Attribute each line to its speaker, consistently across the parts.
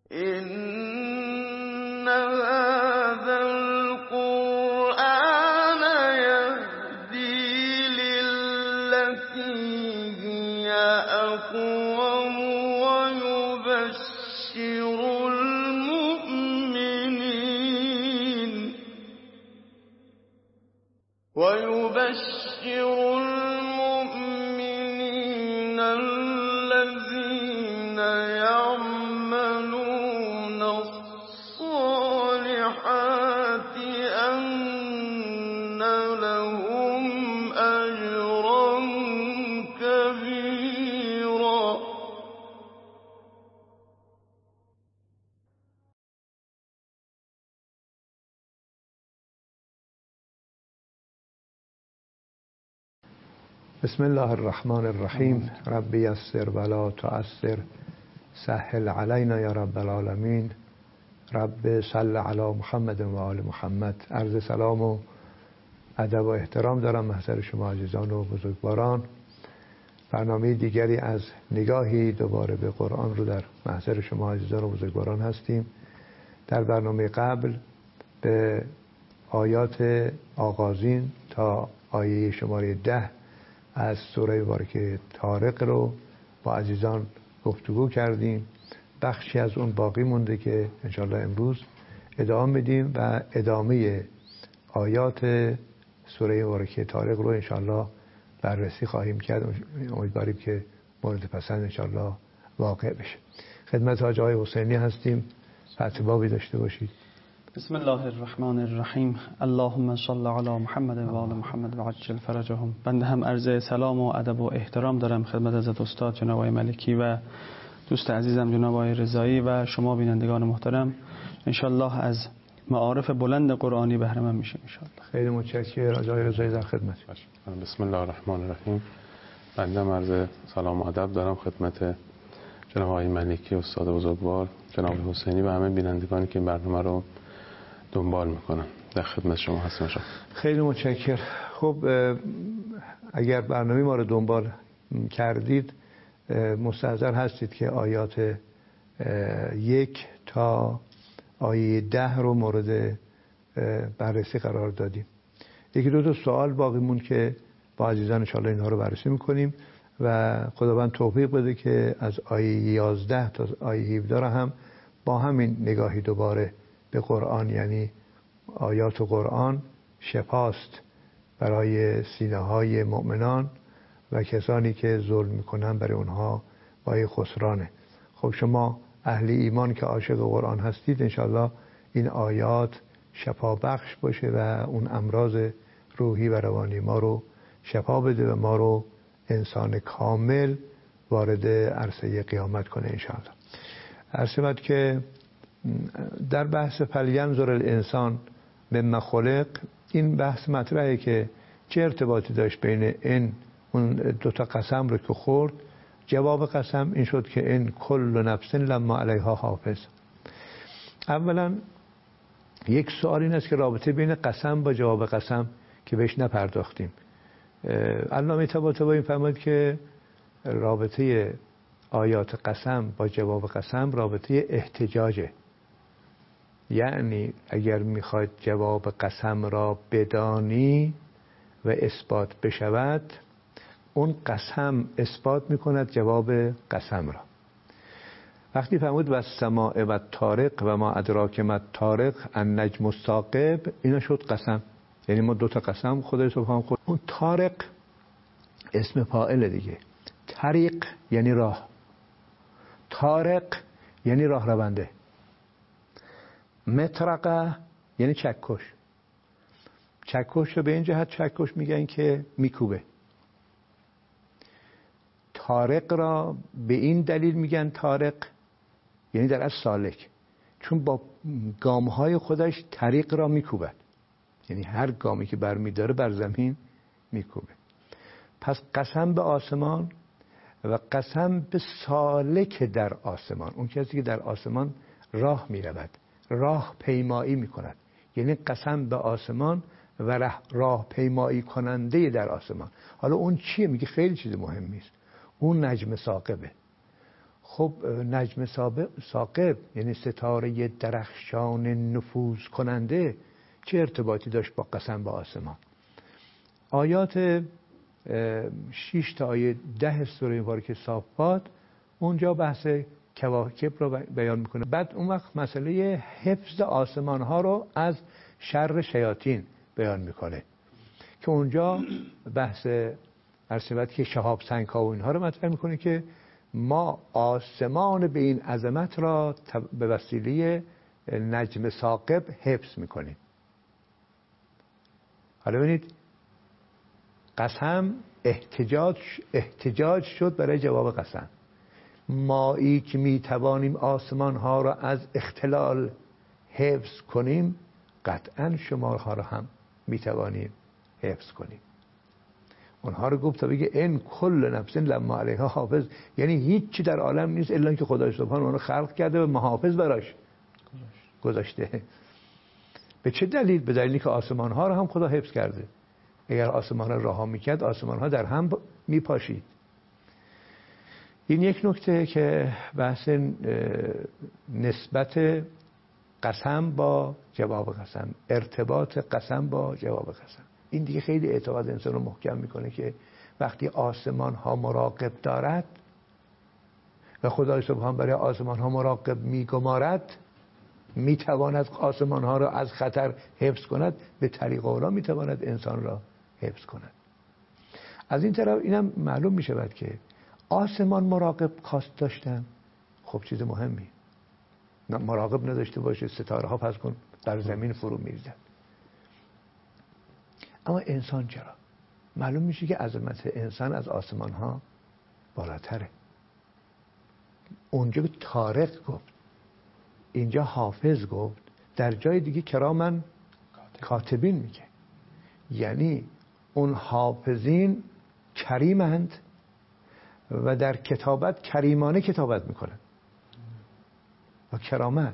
Speaker 1: إن هذا القرآن يهدي للتي هي أقوم ويبشر المؤمنين الذين يعملون الصالحات أن لهم أجرا كبيرا.
Speaker 2: بسم الله الرحمن الرحیم. رب یسر ولا تعسر، سهل علینا یا رب العالمین. رب صل علی محمد و آل محمد. عرض سلام و ادب و احترام دارم محضر شما عزیزان و بزرگواران. برنامه دیگری از نگاهی دوباره به قرآن رو در محضر شما عزیزان و بزرگواران هستیم. در برنامه قبل به آیات آغازین تا آیه شماره 10 از سوره مبارکه طارق رو با عزیزان گفتگو کردیم. بخشی از اون باقی مونده که انشالله امروز ادامه میدیم و ادامه آیات سوره مبارکه طارق رو انشالله بررسی خواهیم کرد. امیدواریم که مورد پسند انشالله واقع بشه. خدمت حاج آقای حسینی هستیم. فتح بابی داشته باشید.
Speaker 3: بسم الله الرحمن الرحیم. اللهم صل علی محمد و آل محمد و عجل فرجهم. بنده هم عرض سلام و ادب و احترام دارم خدمت حضرت استاد جناب آقای ملکی و دوست عزیزم جناب آقای رضایی و شما بینندگان محترم. انشالله از معارف بلند قرآنی بهره مند میشیم انشالله.
Speaker 2: خیلی متشکرم. آقای رضایی در خدمت.
Speaker 4: بسم الله الرحمن الرحیم. بنده هم عرض سلام و ادب دارم خدمت جناب آقای ملکی استاد بزرگوار، جناب حسینی و همه بینندگانی که این برنامه رو دنبال میکنن. در خدمت شما هستم.
Speaker 2: خیلی متشکرم. خب اگر برنامه ما رو دنبال کردید مستحضر هستید که آیات 1 تا آیه 10 رو مورد بررسی قرار دادیم. یکی دو تا سوال باقی مون که با عزیزان انشاءالله اینها رو بررسی میکنیم و خداوند توفیق بده که از آیه 11 تا آیه 17 رو هم با همین نگاهی دوباره به قرآن، یعنی آیات قرآن شفاست برای سینه‌های مؤمنان و کسانی که ظلم میکنن برای اونها بای خسرانه. خب شما اهل ایمان که عاشق قرآن هستید انشالله این آیات شفا بخش باشه و اون امراض روحی و روانی ما رو شفا بده و ما رو انسان کامل وارد عرصه قیامت کنه انشالله. عرض شود که در بحث فلینظر الانسان مما خلق این بحث مطرحه که چه ارتباطی داشت بین این اون دوتا قسم رو که خورد. جواب قسم این شد که این کل نفس لما علیها حافظ. اولا یک سوال این است که رابطه بین قسم با جواب قسم که بهش نپرداختیم. علامه طباطبایی فرمود که رابطه آیات قسم با جواب قسم رابطه احتجاجه. یعنی اگر میخواید جواب قسم را بدانی و اثبات بشود اون قسم اثبات میکند جواب قسم را. وقتی فرمود و السماء و الطارق و ما ادراک ما الطارق النجم الثاقب، اینا شد قسم. یعنی ما دوتا قسم خدای سبحان خود. اون طارق اسم فاعل دیگه. طریق یعنی راه، طارق یعنی راه رونده، مطرقه یعنی چکش. چکش رو به این جهت چکش میگن که میکوبه. طارق را به این دلیل میگن طارق یعنی در اصل سالک، چون با گامهای خودش طریق را میکوبد. یعنی هر گامی که برمیداره بر زمین میکوبه. پس قسم به آسمان و قسم به سالک در آسمان، اون کسی که در آسمان راه میرود، راه پیمایی میکند. یعنی قسم به آسمان و راه پیمایی کننده در آسمان. حالا اون چیه؟ میگه خیلی چیز مهمی است. اون نجم ثاقبه. خب نجم ثاقب یعنی ستاره درخشان نفوذ کننده چه ارتباطی داشت با قسم به آسمان؟ آیات 6 تا آیه 10 سوره مبارکه صافات اونجا بحث کواکب رو بیان میکنه. بعد اون وقت مسئله حفظ آسمان ها رو از شر شیاطین بیان میکنه که اونجا بحث ارسبت که شهاب سنگ ها و اینها رو مطرح میکنه که ما آسمان به این عظمت را به وسیله نجم ثاقب حفظ میکنیم. حالا ببینید قسم احتجاج شد برای جواب قسم. مایی که میتوانیم آسمان ها را از اختلال حفظ کنیم قطعا شماها را هم میتوانیم حفظ کنیم. اونها رو گفت تا بگه ان کل نفس لما علیها حافظ، یعنی هیچی در عالم نیست الا که خدای سبحان اون رو خلق کرده و محافظ براش گذاشته. به چه دلیل؟ به دلیلی که آسمان ها رو هم خدا حفظ کرده. اگر آسمان ها رها میکرد آسمان ها در هم میپاشید. این یک نکته که بحث نسبت قسم با جواب قسم، ارتباط قسم با جواب قسم، این دیگه خیلی اعتقاد انسان رو محکم میکنه که وقتی آسمان ها مراقب دارد و خدای سبحان برای آسمان ها مراقب میگمارد، میتواند آسمان ها را از خطر حفظ کند، به طریق اولا میتواند انسان را حفظ کند. از این طرف اینم معلوم میشود که آسمان مراقب خواست داشتن، خب چیز مهمی. مراقب نداشته باشه ستاره ها پس کن در زمین فرو میریزد. اما انسان چرا؟ معلوم میشه که عظمت انسان از آسمان ها بالاتره. اونجا طارق گفت، اینجا حافظ گفت، در جای دیگه کرامن کاتبین میگه. یعنی اون حافظین کریمند و در کتابت کریمانه کتابت میکنن و کرامت.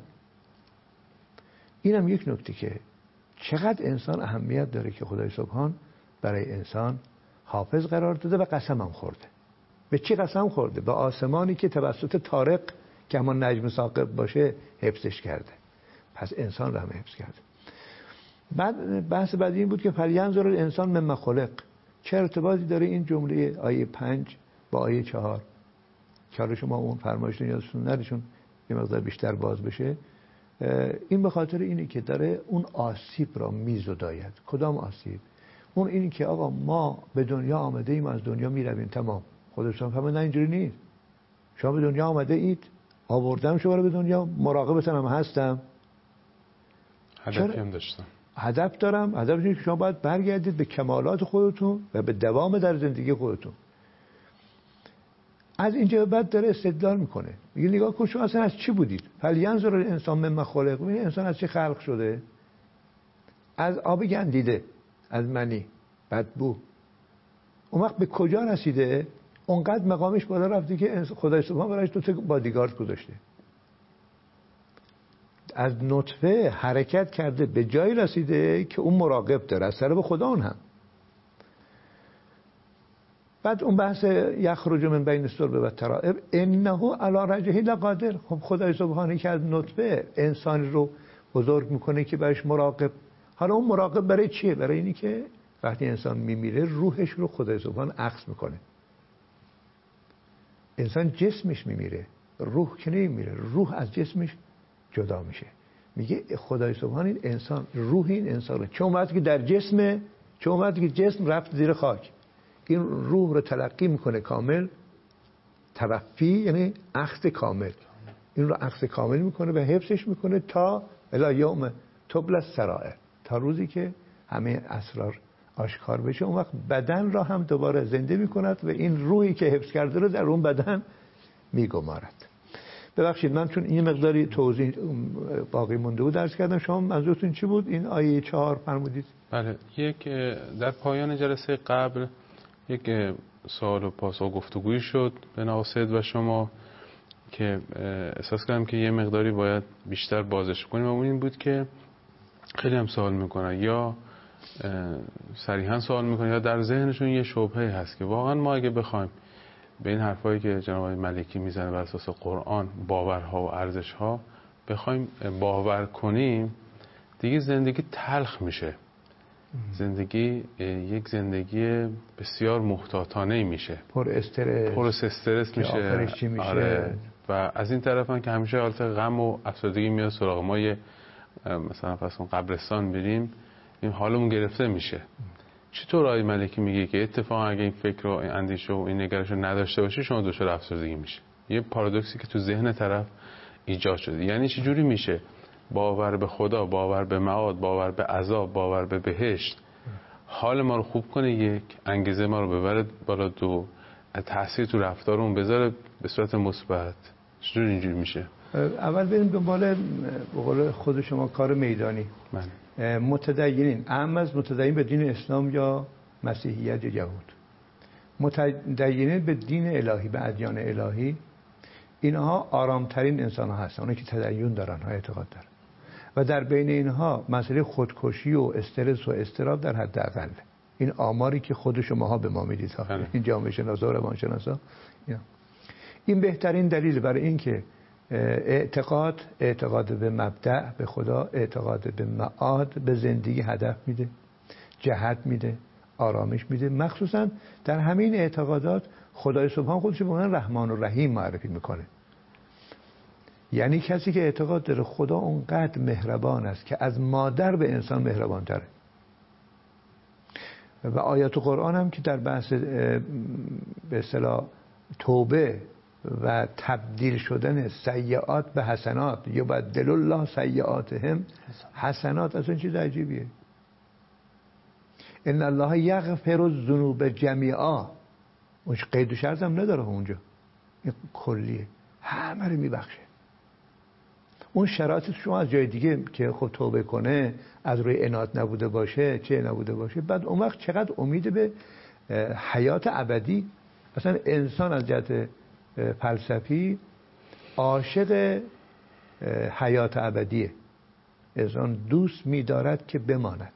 Speaker 2: اینم یک نکته که چقدر انسان اهمیت داره که خدای سبحان برای انسان حافظ قرار داده و قسم هم خورده. به چی قسم خورده؟ به آسمانی که توسط طارق که همان نجم ثاقب باشه حفظش کرده. پس انسان رو هم حفظ کرده. بعد بحث بعدی این بود که فلینظر الانسان مما خلق. چه ارتباطی داره این جمله آیه 5 با آیه 4؟ که حالا شما اون فرمایشتون یادتون نرشون یه مقدار بیشتر باز بشه. این به خاطر اینه که داره اون آسیب را میزداید. کدام آسیب؟ اون اینی که آقا ما به دنیا آمده ایم، از دنیا میرویم، تمام. خودتون فهمه نه اینجوری نیست. شما به دنیا آمده اید، آوردم شما رو به دنیا، مراقبتون هم هستم،
Speaker 4: هدفی هم داشتم،
Speaker 2: هدف دارم. هدف اینه که شما باید برگردید به کمالات خودتون و به دوام در زندگی خودتون. از اینجا بعد داره استدلال میکنه، میگه نگاه کن شما اصلا از چی بودید؟ فلینظر الانسان مما خلق. این انسان از چی خلق شده؟ از آب گندیده، از منی، بدبو. اون وقت به کجا رسیده؟ اونقدر مقامش بالا رفته که خدای سبحان برایش 2 تا بادیگارد گذاشته. از نطفه حرکت کرده به جایی رسیده که اون مراقب داره از طرف خدا اون هم. بعد اون بحث یخرج من بین الصلب و الترائب انه علی رجعه لقادر. خب خدای سبحانه که از نطفه انسان رو بزرگ میکنه که برایش مراقب. حالا اون مراقب برای چیه؟ برای اینی که وقتی انسان میمیره روحش رو خدای سبحان اخذ میکنه. انسان جسمش میمیره، روح که نمیمیره، روح از جسمش جدا میشه. میگه خدای سبحان این انسان، روح این انسان رو چون وقتی که در جسمه، چون وقتی که جسم رفت زیر خاک، این روح رو تلقی میکنه کامل، توفی یعنی اخذ کامل، این رو اخذ کامل میکنه و حفظش میکنه تا الی یوم تبلی السرائر، تا روزی که همه اسرار آشکار بشه. اون وقت بدن را هم دوباره زنده میکند و این روحی که حفظ کرده رو در اون بدن میگمارد. ببخشید من چون این مقداری توضیح باقی مونده بود درس کردم. شما منظورتون چی بود؟ این آیه 4 فرمودید.
Speaker 4: بله، یک در پایان جلسه قبل یک سوال و پاسخ گفتگویی شد بین آقای و شما که احساس کردم که یه مقداری باید بیشتر بازش کنیم و اون این بود که خیلی هم سوال میکنن یا صریحا سوال میکنن یا در ذهنشون یه شبهه هست که واقعا ما اگه بخوایم به این حرفایی که جناب آقای ملکی میزنه بر اساس قرآن، باورها و ارزشها بخوایم باور کنیم، دیگه زندگی تلخ میشه. زندگی یک زندگی بسیار محتاطانه میشه، پر استرس میشه.
Speaker 2: آخرش چی میشه؟
Speaker 4: آره. و از این طرف هم که همیشه حالت غم و افسردگی میاد سراغ ما. مثلا پس اون قبرستان بریم، این حالمون گرفته میشه. چطور آقای ملکی میگه که اتفاقا اگه این فکر و این اندیشه و این نگرش رو نداشته باشی شما دچار افسردگی میشه؟ یه پارادوکسی که تو ذهن طرف ایجاد شده. یعنی چه جوری میشه باور به خدا، باور به معاد، باور به عذاب، باور به بهشت حال ما رو خوب کنه، یک انگیزه ما رو ببره بالا، دو تاثیر تو رفتارمون بذاره به صورت مثبت؟ چجوری اینجوری میشه؟
Speaker 2: اول بریم دنبال به قول خود شما کار میدانی. متدینین، اهم از متدین به دین اسلام یا مسیحیت یا یهود، متدینین به دین الهی، به ادیان الهی، اینها آرامترین انسان ها هستن، اونایی که تدین دارن ها، اعتقاد دارن. و در بین اینها مسئله خودکشی و استرس و اضطراب در حد اقل. این آماری که خود شماها به ما میدید ها، این جامعه شناسا و روانشناسا، این بهترین دلیل برای این که اعتقاد به مبدأ، به خدا، اعتقاد به معاد، به زندگی هدف میده، جهت میده، آرامش میده. مخصوصا در همین اعتقادات خدای سبحان خودش به عنوان رحمان و رحیم معرفی میکنه. یعنی کسی که اعتقاد داره خدا اونقدر مهربان است که از مادر به انسان مهربان تره. و آیات قرآن هم که در بحث به اصطلاح توبه و تبدیل شدن سیئات به حسنات، یبدل الله سیئاتهم حسنات، اصلا چیز عجیبیه. ان الله یغفر الذنوب جمیعا، اون قید و شرط هم نداره اونجا، این کلیه، همه رو میبخشه. اون شرایط شما از جای دیگه که خب توبه کنه، از روی عناد نبوده باشه، چه نبوده باشه، بعد اون وقت چقدر امید به حیات ابدی. مثلا انسان از جهت فلسفی عاشق حیات ابدیه. انسان دوست می‌دارد که بماند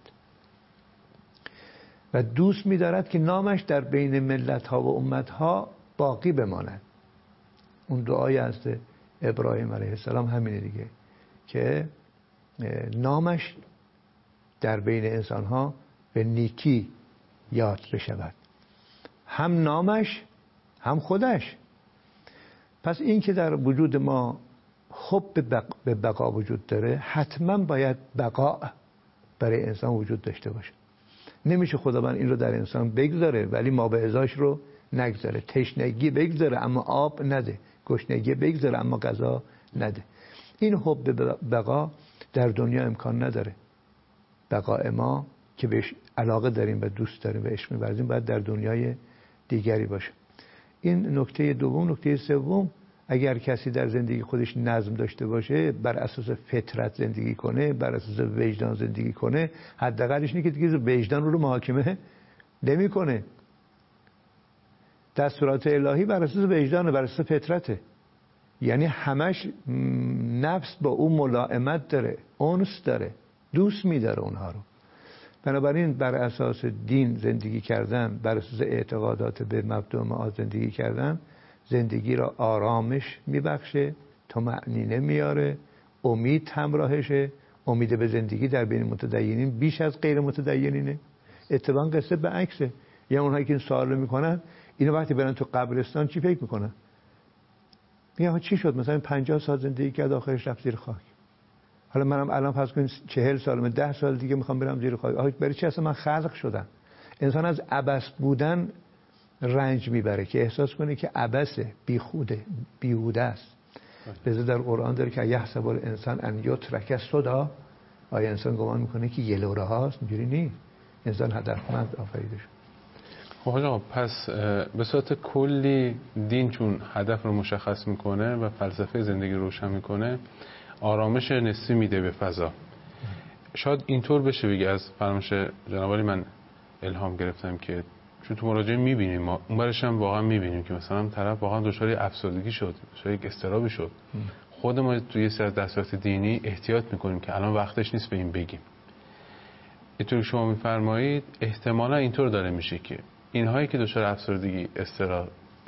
Speaker 2: و دوست می‌دارد که نامش در بین ملت‌ها و امت‌ها باقی بماند. اون دعای از ابراهیم علیه السلام همینه دیگه، که نامش در بین انسان‌ها به نیکی یاد بشود، هم نامش هم خودش. پس این که در وجود ما حب به بقا وجود داره، حتما باید بقا برای انسان وجود داشته باشه. نمیشه خداوند این رو در انسان بگذاره ولی ما به ازاش رو نگذاره. تشنگی بگذاره اما آب نده، گشنگی بگذاره اما غذا نده. این حب به بقا در دنیا امکان نداره. بقا ما که بهش علاقه داریم و دوست داریم و عشق می‌ورزیم باید در دنیای دیگری باشه. این نکته دوم. نکته سوم، اگر کسی در زندگی خودش نظم داشته باشه، بر اساس فطرت زندگی کنه، بر اساس وجدان زندگی کنه، حداقلش اینه که دیگه وجدان رو محاکمه نمی‌کنه. دستورات الهی بر اساس وجدان، بر اساس فطرته. یعنی همش نفس با اون ملائمت داره، انس داره، دوست می‌داره اونها رو. بنابراین بر اساس دین زندگی کردن، بر اساس اعتقادات به مبدأ معاد زندگی کردن، زندگی را آرامش میبخشه، طمأنینه میاره، امید همراهشه. امید به زندگی در بین متدینین بیش از غیر متدینینه. اتفاقا قصه به عکسه. یعنی اونهایی که این سوال رو میکنن، اینو وقتی برن تو قبرستان چی فکر میکنن؟ میگن چی شد؟ مثلا 50 سال زندگی کرد آخرش رفت زیر خاک. حالا منم الان فرض کنید 40 سالمه، 10 سال دیگه میخوام برم زیر خاک. برای چی اصلا من خلق شدم؟ انسان از عبث بودن رنج میبره که احساس کنه که عبثه، بیهوده است. لذا در قرآن داره که یحسب الانسان ان یترک سدی، آیا انسان گمان میکنه که یه لوره هاست؟ اینجوری نیست. انسان هدفمند آفریده شد.
Speaker 4: خب آقا، پس به صورت کلی دین چون هدف رو مشخص میکنه و فلسفه زندگی روشن میکنه، آرامش نسبی میده به فضا. شاید اینطور بشه بگه، از فرمایش جناب عالی من الهام گرفتم که چون تو مراجعه میبینیم، ما اون برش هم واقعا میبینیم که مثلا طرف واقعا دچار افسردگی شد، دچار یک اضطرابی شد. خود ما توی یه سری از دستورات دینی احتیاط میکنیم که الان وقتش نیست به این بگیم. اینطور شما میفرمایید احتمالا اینطور داره میشه که اینهایی که دچار افسردگی،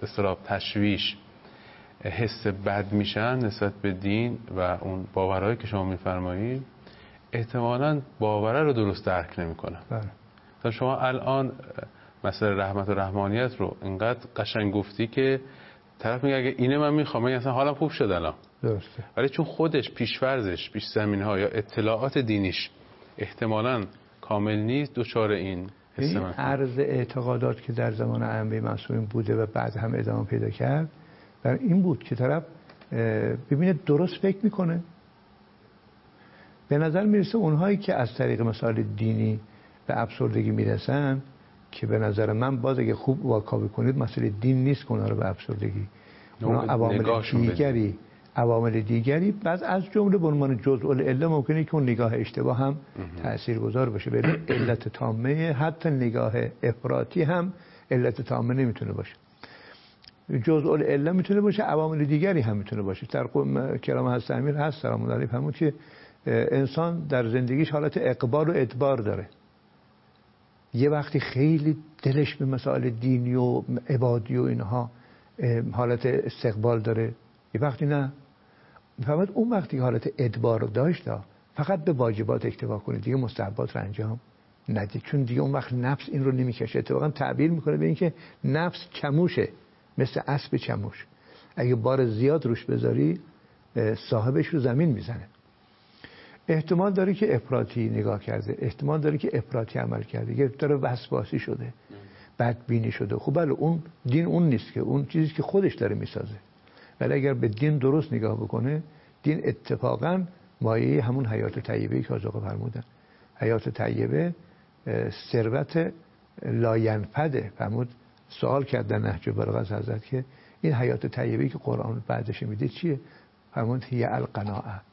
Speaker 4: اضطراب، تشویش، حس بد میشن نسبت به دین و اون باورهایی که شما میفرمایید، احتمالاً باوره رو درست درک نمیکنن. تا شما الان مسئله رحمت و رحمانیت رو اینقدر قشنگ گفتی که طرف میگه اگه اینه من میخوام، من اصلا حالم خوب شد الان.
Speaker 2: درسته.
Speaker 4: ولی چون خودش پیش‌فرضش، پیش زمینه‌ها یا اطلاعات دینیش احتمالاً کامل نیست، دچار این حس من
Speaker 2: عرض اعتقادات که در زمان ائمه معصومین بوده و بعد هم ادامه پیدا کرد در این بود که طرف ببینه درست فکر میکنه. به نظر میرسه اونهایی که از طریق مسائل دینی به افسردگی میرسن، که به نظر من باز اگه خوب واکاوی کنید مسئله دین نیست که اونها رو به افسردگی، اونها عوامل دیگری بعض از جمله به عنوان جزء العله ممکنه که اون نگاه اشتباه هم تاثیرگذار باشه. ولی علت تامه، حتی نگاه افراطی هم علت تامه نمیتونه باشه. جزء العله میتونه باشه، عوامل دیگری هم میتونه باشه. در کلام حضرت امیر هست سلام الله علیه فرمود که انسان در زندگیش حالت اقبال و ادبار داره. یه وقتی خیلی دلش به مسائل دینی و عبادی و اینها حالت استقبال داره، یه وقتی نه. فقط اون وقتی که حالت ادبار رو داشت فقط به واجبات اکتفا کنه، دیگه مستحبات رو انجام ندید، چون دیگه اون وقت نفس این رو نمیکشه. اتفاقا تعبیر میکنه به این که نفس چموشه، مثل اسب چموش، اگه بار زیاد روش بذاری صاحبش رو زمین میزنه. احتمال داره که افراطی نگاه کرده، احتمال داره که افراطی عمل کرده، گرفتار وسواسی شده، بدبینی شده. خب بله اون دین اون نیست که، اون چیزی که خودش داره میسازه. ولی اگر به دین درست نگاه بکنه، دین اتفاقا مایه همون حیات طیبه که آقا فرمودن. حیات طیبه ثروت لاینفده. فرمود سوال کردن نهج البلاغه از حضرت که این حیات طیبه که قرآن بعدش میده چیه؟ فرمود هی القناعه.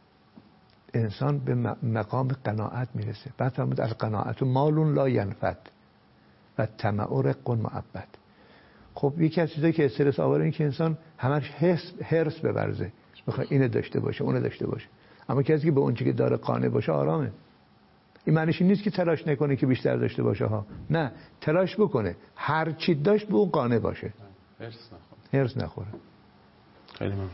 Speaker 2: انسان به مقام قناعت میرسه. بعد فرمود القناعت مال لا ینفد و طمع رق معبد. خب یکی از چیزایی که استرس آوره این که انسان همش حرص بورزه، بخواد اینو داشته باشه اونو داشته باشه. اما کسی که به اون چیزی که داره قانع باشه آرامه. این معنیش نیست که تلاش نکنه که بیشتر داشته باشه ها، نه، تلاش بکنه هر چی داشت به اون قانع باشه، حرص نخوره.
Speaker 4: خیلی ممنون.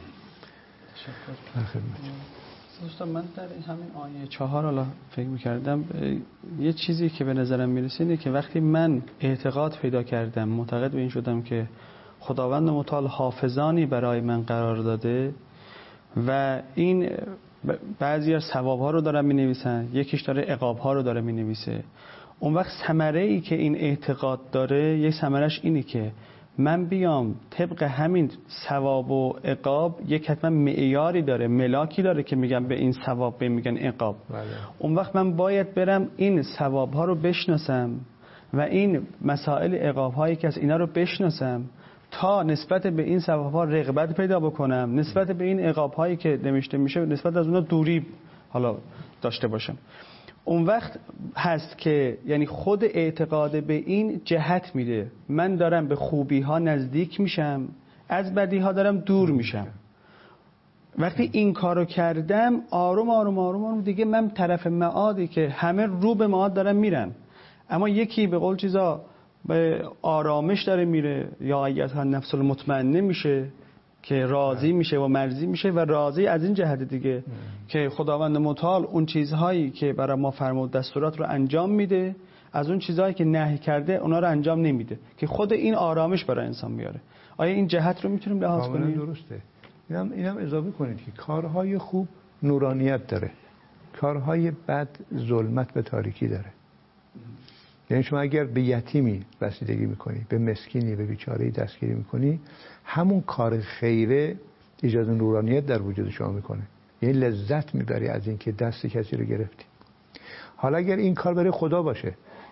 Speaker 3: تشکر. دوستان من در همین آیه 4 حالا فکر می‌کردم یه چیزی که به نظرم میرسه اینه که وقتی من اعتقاد پیدا کردم، معتقد به این شدم که خداوند متعال حافظانی برای من قرار داده و این بعضی از ثواب‌ها رو دارن می‌نویسن، یکیش داره عقاب‌ها رو داره می‌نویسه. اون وقت ثمره‌ای که این اعتقاد داره، یه ثمرش اینه که من بیام طبق همین ثواب و عقاب، یک حتما معیاری داره، ملاکی داره که میگم به این ثواب به میگن عقاب. اون وقت من باید برم این ثواب‌ها رو بشناسم و این مسائل عقاب‌هایی که از اینا رو بشناسم تا نسبت به این ثواب‌ها رغبت پیدا بکنم، نسبت به این عقاب‌هایی که نوشته میشه نسبت از اونها دوری حالا داشته باشم. اون وقت هست که یعنی خود اعتقاد به این جهت میده، من دارم به خوبی ها نزدیک میشم، از بدی ها دارم دور میشم. وقتی این کارو کردم آروم آروم آروم آروم دیگه من طرف معادی که همه رو به معاد دارن میرن، اما یکی به قول چیزا به آرامش داره میره یا ایتها نفس المطمئنه میشه که راضی میشه و مرضی میشه و راضی از این جهت دیگه که خداوند متعال اون چیزهایی که برای ما فرمود دستورات رو انجام میده، از اون چیزهایی که نهی کرده اونا رو انجام نمیده، که خود این آرامش برای انسان میاره. آیا این جهت رو میتونیم لحاظ کنیم؟
Speaker 2: درسته. اینم اضافه کنید که کارهای خوب نورانیت داره، کارهای بد ظلمت و تاریکی داره. یعنی شما اگر به یتیمی رسیدگی میکنی، به مسکینی، به بیچاره‌ای دستگیری میکنی، همون کار خیره ایجاد نورانیت در وجود شما میکنه. یعنی لذت میبری از اینکه دست کسی رو گرفتی. حالا اگر این کار برای خدا باشه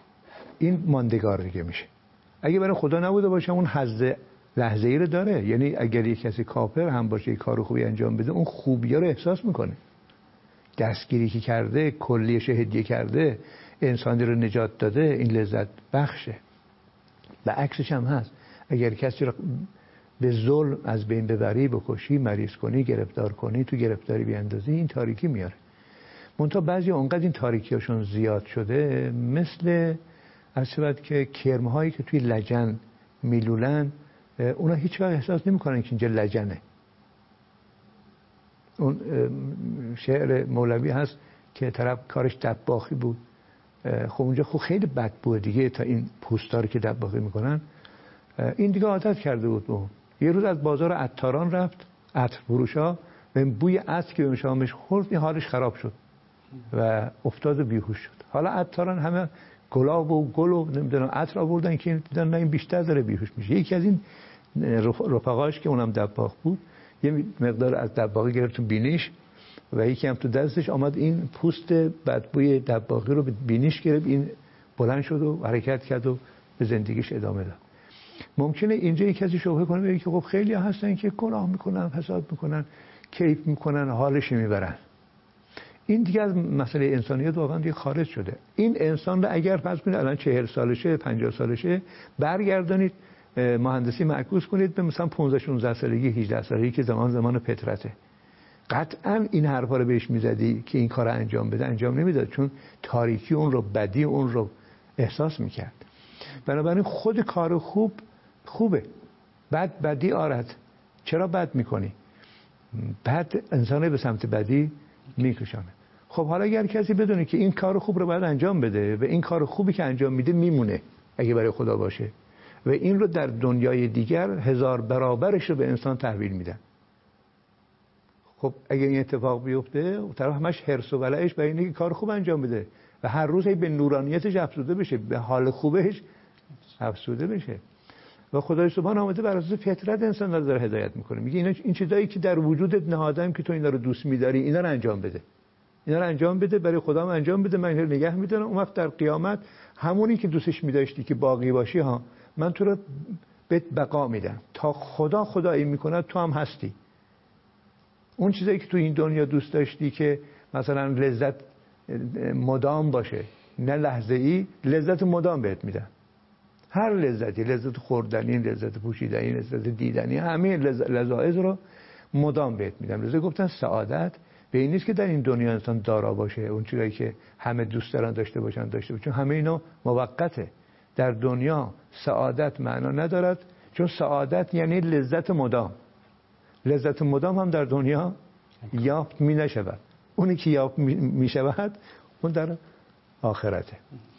Speaker 2: این ماندگار دیگه میشه. اگه برای خدا نبوده باشه اون حظ لحظه‌ای رو داره. یعنی اگر یک کسی کافر هم باشه یک کار خوبی انجام بده اون خوبی‌ها رو احساس میکنه. دستگیری که کرده، کلیه هدیه کرده، انسانی رو نجات داده، این لذت بخشه. و عکسش هم هست، اگر کسی رو به ظلم از بین ببری، بکشی، مریض کنی، گرفتار کنی، تو گرفتاری بیاندازی، این تاریکی میاره. منتها بعضی اونقدر این تاریکیاشون زیاد شده، مثل از شبت که کرمهایی که توی لجن میلولن اونا هیچ وقت احساس نمی‌کنن که اینجا لجنه. اون شعر مولوی هست که طرف کارش دباغی بود، خب اونجا خب خیلی بدبوه دیگه تا این پوستاری که دباغی میکنن. این دیگه عادت کرده بود به اون. یه روز از بازار عطاران رفت، عطر فروشا، و بوی عطر که به شامش خورد این حالش خراب شد و افتاد و بیهوش شد. حالا عطاران همه گلاب و گل و نمیدونم عطر آوردن که دیدن نه این بیشتر داره بیهوش میشه. یکی از این رفقاش که اونم دباغ بود یه مقدار از دباغی گرفت تو بینیش و یکی هم تو دستش، آمد این پوست بدبوی دباغی رو به بینیش گرفت، این بلند شد و حرکت کرد و به زندگیش ادامه داد. ممکنه اینجا یک کسی شبهه کنه بگه که خب خیلی هستن که گناه میکنن، فساد میکنن، کیف میکنن، حالش میبرن. این دیگه از مسئله انسانیت واقعا دیگه خارج شده. این انسان رو اگر فرض کنید الان 40 سالشه، 50 سالشه، برگردانید مهندسی معکوس کنید به مثلا 15 16 سالگی، 18 سالگی که زمان فطرته، قطعا این حرفا رو بهش میزدی که این کار رو انجام بده، انجام نمیداد، چون تاریکی اون رو، بدی اون رو احساس میکرد. بنابراین خود کار خوبه، بدی آرد. چرا بد میکنی؟ بد انسان به سمت بدی میکشانه. خب حالا اگر کسی بدونه که این کار خوب رو باید انجام بده و این کار خوبی که انجام میده میمونه اگه برای خدا باشه و این رو در دنیای دیگر 1000 برابرش رو به انسان تحویل میدن. خب اگه این اتفاق بیفته طرف همش حرص و ولعش برای اینه که کار خوب انجام بده و هر روز به نورانیتش افزوده بشه، به حال خوبش افزوده بشه. و خدای سبحان آمده بر اساس فطرت انسان رو داره هدایت میکنه، میگه این چیزایی که در وجودت نهادم که تو اینا رو دوست می‌داری اینا رو انجام بده، اینا رو انجام بده، برای خودم انجام بده، من اینا رو نگه میدارم. اون وقت در قیامت همونی که دوستش می‌داشتی که باقی باشی ها، من تو رو بهت بقا میدم. تا خدا خدایی میکنه تو هم هستی. اون چیزایی که تو این دنیا دوست داشتی که مثلا لذت مدام باشه نه لحظه‌ای، لذت مدام بهت میدم. هر لذتی، لذت خوردنی، لذت پوشیدنی، لذت دیدنی، همه لذایز رو مدام بهت میدم. لذا گفتن سعادت به این نیست که در این دنیا انسان دارا باشه، اون چیزایی که همه دوست دارن داشته باشن، چون همه اینا موقته. در دنیا سعادت معنا ندارد، چون سعادت یعنی لذت مدام. لذت مدام هم در دنیا یافت می نشود. اونی که یافت می شود اون در آخرته.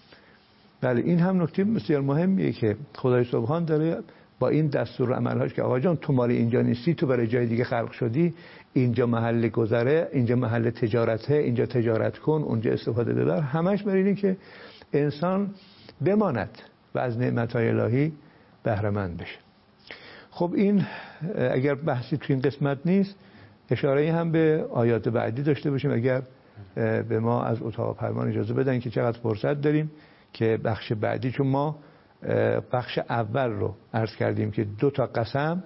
Speaker 2: بله این هم نکته بسیار مهمیه که خدای سبحان داره با این دستور عملهاش که آقا جان تو مال اینجا نیستی، تو برای جای دیگه خلق شدی، اینجا محل گذره، اینجا محل تجارته، اینجا تجارت کن، اونجا استفاده ببر، همش برای اینه که انسان بماند و از نعمت‌های الهی بهره مند بشه. خب این اگر بحثی تو این قسمت نیست، اشاره‌ای هم به آیات بعدی داشته باشیم اگر به ما از اتاق فرمان اجازه بدن که چقدر فرصت داریم که بخش بعدی، چون ما بخش اول رو عرض کردیم که 2 تا قسم،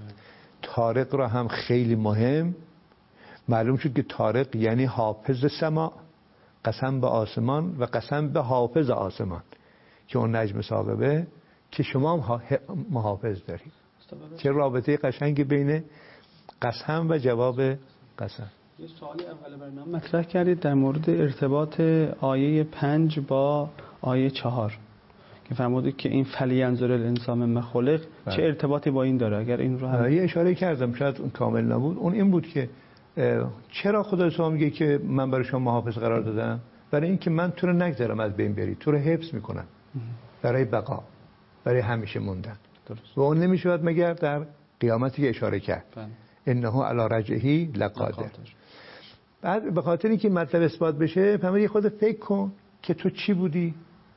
Speaker 2: طارق را هم خیلی مهم معلوم شد که طارق یعنی حافظ سما، قسم به آسمان و قسم به حافظ آسمان که اون نجم ثاقبه که شما هم محافظ دارید. چه رابطه قشنگی بین قسم و جواب قسم.
Speaker 3: یه سوالی اول برنامه مطرح کردید در مورد ارتباط آیه 5 با آیه 4 که فرمودید که این فلینظر الانسان مما خلق چه ارتباطی با این داره؟ اگر این رو هم
Speaker 2: یه اشاره کردم شاید اون کامل نبود. اون این بود که چرا خدا سبحانه میگه که من برای شما محافظ قرار دادم؟ برای اینکه من تو رو نگذارم از بین بری، تو رو حفظ میکنم برای بقا، برای همیشه موندن. درست. و اون نمیشود مگر در قیامتی که اشاره کرد انه علی رجعه لقادر. بعد به خاطر اینکه مطلب اثبات بشه فرمود خود فکر کن که تو چی بودی.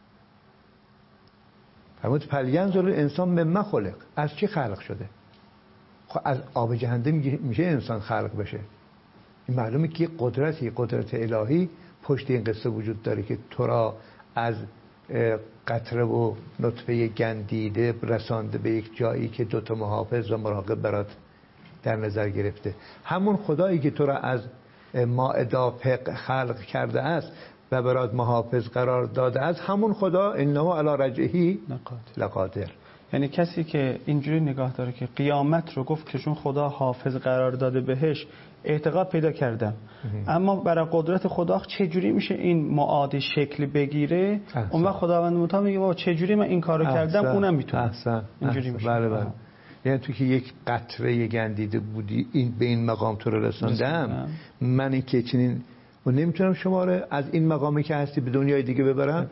Speaker 2: فرمود فلینظر الانسان مما خلق، از چی خلق شده؟ خب از آب جهنده میشه انسان خلق بشه. این معلومه که قدرت الهی پشت این قصه وجود داره که تو را از قطره و نطفه گندیده رسانده به یک جایی که 2 تا محافظ و مراقب برات در نظر گرفته. همون خدایی که تو را از ماء دافق خلق کرده است و برات محافظ قرار داده است، همون خدا انه علی رجعه لقادر.
Speaker 3: یعنی کسی که اینجوری نگاه داره که قیامت رو گفت که چون خدا حافظ قرار داده بهش، اعتقاد پیدا کردم، اما برای قدرت خدا چجوری میشه این معاد شکل بگیره؟ اون وقت خداوند متعال میگه بابا چجوری من این کارو کردم اونم میتونه.
Speaker 2: اینجوری میشه. بله. یعنی تو که یک قطره گندیده بودی این به این مقام تو رو رساندم، من این که چنین و نمیتونم شما رو از این مقامی که هستی به دنیای دیگه ببرم.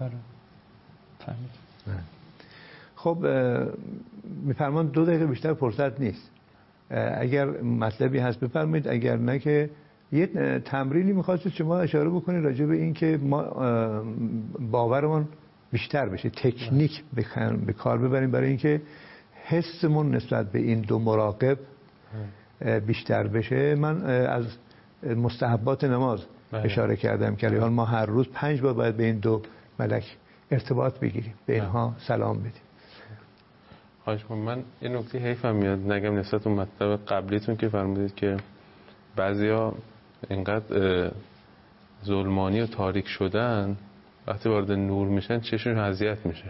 Speaker 2: خب میفرمان 2 دقیقه بیشتر فرصت نیست، اگر مطلبی هست بفرمایید، اگر نه که یه تمرینی میخواستید شما اشاره بکنید راجع به این که ما باورمون بیشتر بشه، تکنیک به کار ببریم برای اینکه حسمون نسبت به این 2 مراقب بیشتر بشه. من از مستحبات نماز اشاره کردم که حال ما هر روز 5 بار باید به این 2 ملک ارتباط بگیریم، به اینها سلام بدیم.
Speaker 4: خواهش می‌کنم. من یه نکته حیفم میاد نگم نسبت اون مطلب قبلیتون که فرمودید که بعضیا اینقدر ظلمانی و تاریک شدن وقتی وارد نور میشن چشمشون اذیت میشه.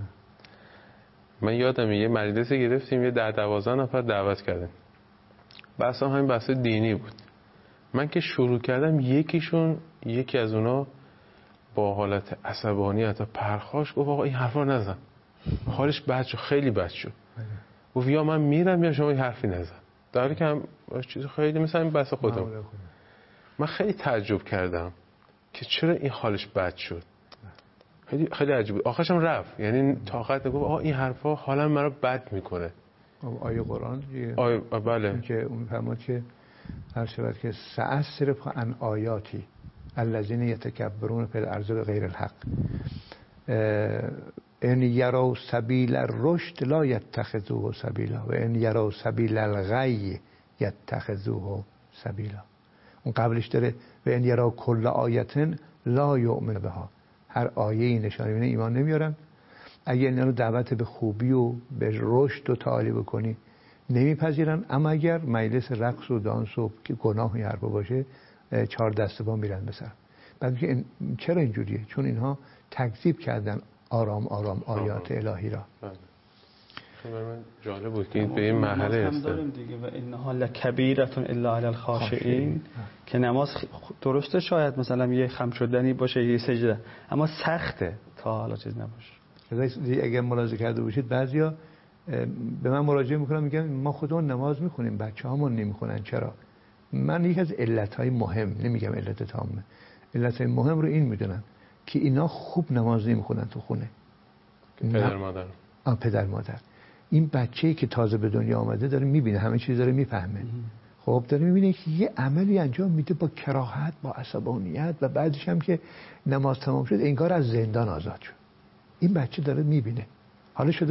Speaker 4: من یادم یه مجلس گرفتیم، یه 10-12 نفر دعوت کردیم، بحث همین بحث دینی بود. من که شروع کردم یکی از اونا با حالت عصبانیت و پرخاش گفت آقا این حرفا نزن، حالش بد شد، خیلی بد شد. گفت یا من میرم یا شما این حرفی نزن. در حالی که هم چیز خیلی مثلا این بحث خودم. من خیلی تعجب کردم که چرا این حالش بد شد. خیلی عجیب. آخرش هم رفت، یعنی طاقت نگفت آقا این حرفا حالا منو بد میکنه.
Speaker 2: آیه قرآن
Speaker 4: بله
Speaker 2: که اون فرمود که هر شود که سأصرف عن آیاتی الذین یتکبرون فی الارض بغیر الحق ان یروا سبیل الرشد لا یتخذوه سبیلا و ان یروا سبیل الغی یتخذوه سبیلا. اون قبلش داره و ان یروا کل آیه لا یؤمن بها، هر آیه‌ای نشانه می‌بینه ایمان نمیارن. اگر اینا رو دعوت به خوبی و به رشد و تعالی بکنی نمیپذیرن، اما اگر مجلس رقص و دانس و که گناهی حرفا باشه 4 دسته با میرن بسر. بعد که چرا اینجوریه؟ چون اینها تکذیب کردن آرام آرام آیات الهی را.
Speaker 4: خیلی من جالب بود که به این مرحله
Speaker 3: است دیگه و انها لکبیرة الا علی الخاشعین، که نماز درسته شاید مثلا یه خم شدنی باشه یه سجده، اما سخته تا حالا چیز نباشه.
Speaker 2: اگر ملاحظه کرده باشید بعضیا به من مراجعه میکنن میگن ما خودمون نماز میخونیم بچه‌هامون نمیخونن، چرا؟ من یک از علتهای مهم، نمیگم علت تامه، علتهای مهم رو این میدونم که اینا خوب نماز نمیخونن تو خونه. پدر مادر این بچه‌ای که تازه به دنیا آمده داره میبینه همه چیز داره میفهمه، خب داره میبینه که یه عملی انجام میده با کراهت با عصبانیت و بعدش هم که نماز تمام شد انگار از زندان آزاد شد. این بچه داره میبینه، حالا شده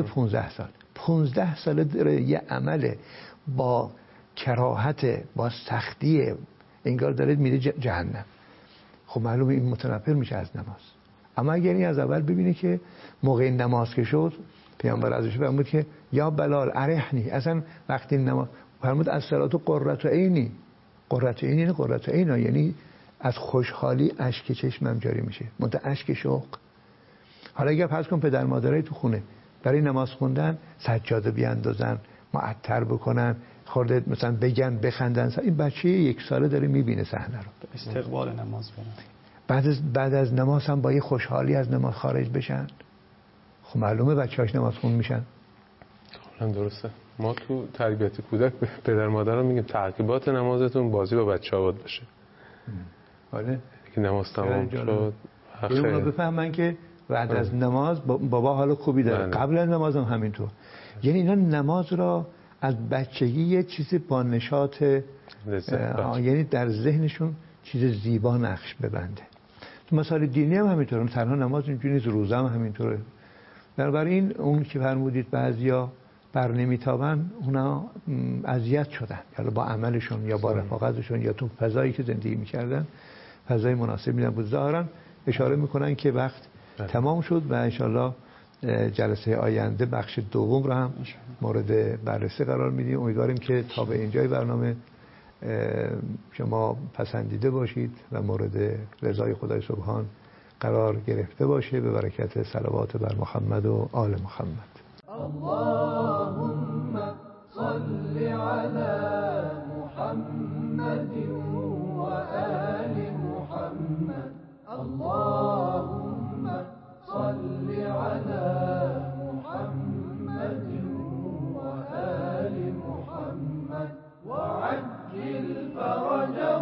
Speaker 2: 15 سال داره یه عمل با کراهت با سختی انگار داره میره جهنم. خب معلومه این متنفر میشه از نماز. اما اگر این از اول ببینه که موقع نماز که شد پیامبر ازش فرمود که یا بلال ارحنی، اصلا وقتی نماز فرمود از صلات قرة عینی، قرة عینی نه قرة عینا، یعنی از خوشحالی اشک چشمم جاری میشه، منتها اشک شوق. حالا اگر فرض کن پدر مادرای تو خونه برای نماز خوندن سجاده بیاندازن، معطر بکنن، خورده مثلا بگن بخندن، این بچه 1 ساله داره میبینه صحنه رو،
Speaker 3: استقبال نماز برن،
Speaker 2: بعد از نماز هم با یه خوشحالی از نماز خارج بشن. خب معلومه بچه‌هاش نماز خون میشن.
Speaker 4: کاملا درسته. ما تو تربیت کودک به پدر مادرها میگیم تعقیبات نمازتون بازی با بچه‌ها باید باشه.
Speaker 2: آره
Speaker 4: که نماز تمام شد
Speaker 2: اونا بفهمن که بعد از نماز بابا حال خوبی داره، قبل از نماز هم همینطور. یعنی اینا نماز را از بچگی یه چیزی با نشاط یعنی در ذهنشون چیز زیبا نقش ببنده. تو مسائل دینی هم همینطوره، تنها نماز اینجوری نیست، روزه هم همینطوره. بنابراین اون که فرمودید بعضیا بر نمیتابن، اونا اذیت شدن یا با عملشون یا با رفاقتشون یا تو فضایی که زندگی میکردن فضای مناسبی نبود. ظاهرا اشاره میکنن که وقت تمام شد و انشالله جلسه آینده بخش دوم رو هم مورد بررسی قرار میدیم. امیدواریم که تا به اینجای برنامه شما پسندیده باشید و مورد رضای خدای سبحان قرار گرفته باشه به برکت صلوات بر محمد و آل محمد.
Speaker 1: اللهم صل علی محمد و آل محمد. اللهم صل علی محمد و آل وعجل فرجا